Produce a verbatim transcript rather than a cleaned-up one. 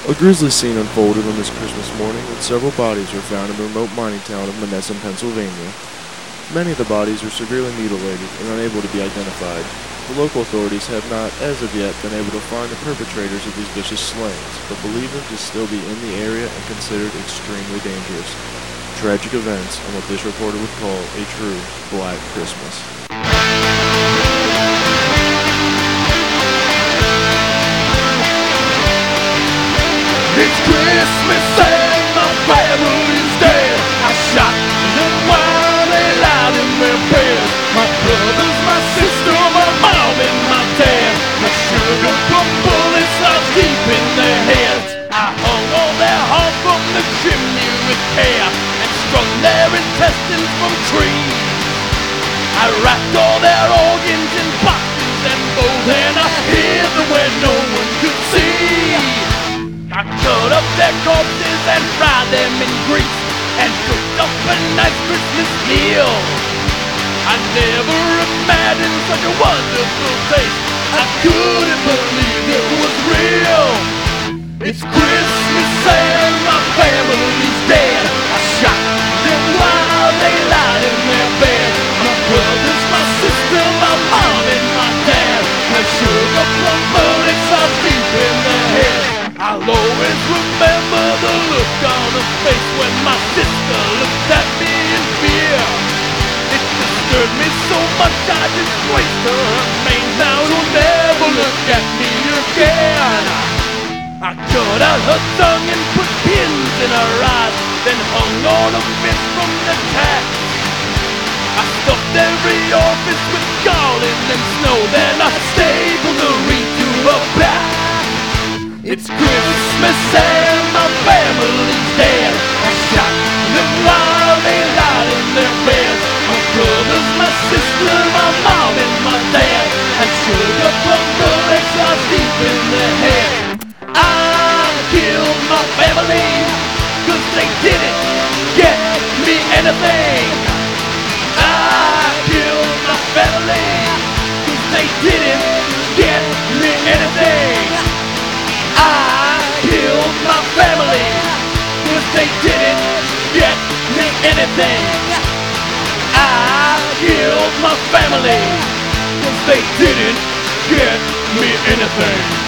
A grisly scene unfolded on this Christmas morning when several bodies were found in the remote mining town of Monessen, Pennsylvania. Many of the bodies were severely mutilated and unable to be identified. The local authorities have not, as of yet, been able to find the perpetrators of these vicious slayings, but believe them to still be in the area and considered extremely dangerous. Tragic events on what this reporter would call a true Black Christmas. It's Christmas and my family's dead. I shot them while they lied in their bed. My brothers, my sister, my mom, and my dad. My sugar from bullets lodged deep in their heads. I hung all their heart from the chimney with care and strung their intestines from trees. I wrapped all their organs in boxes and bowls, and I hid them where no one could see. I cut up their corpses and fried them in grease and cooked up a nice Christmas meal. I never imagined such a wonderful taste. I couldn't believe it was real. It's Christmas and my family's dead. I shot them while they lied in their bed. My brothers, my sister, my mom, and my dad. My sugar plum bullets are deep in their head. I'll always remember the look on her face when my sister looked at me in fear. It disturbed me so much I disgraced her. Her main now will never look at me again. I cut out her tongue and put pins in her eyes, then hung on a fence from the tacks. I stuffed every orifice with garland and snow, then I stapled the wreath to her back. It's Christmas and my family's dead. I shot them while they lied in their beds. My brothers, my sister, my mom, and my dad. And sugar plum bullets are deep in their head. I killed my family, cause they didn't get me anything. I killed my family, cause they didn't get me anything. I killed my family, cause they didn't get me anything. I killed my family, cause they didn't get me anything.